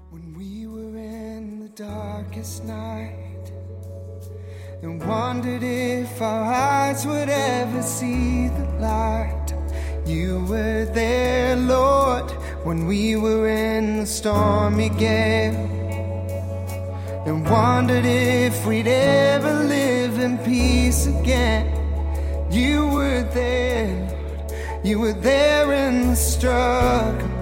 When we were in the darkest night and wondered if our eyes would ever see the light, you were there, Lord, when we were in the stormy gale and wondered if we'd ever live in peace again. You were there, Lord, you were there in the struggle.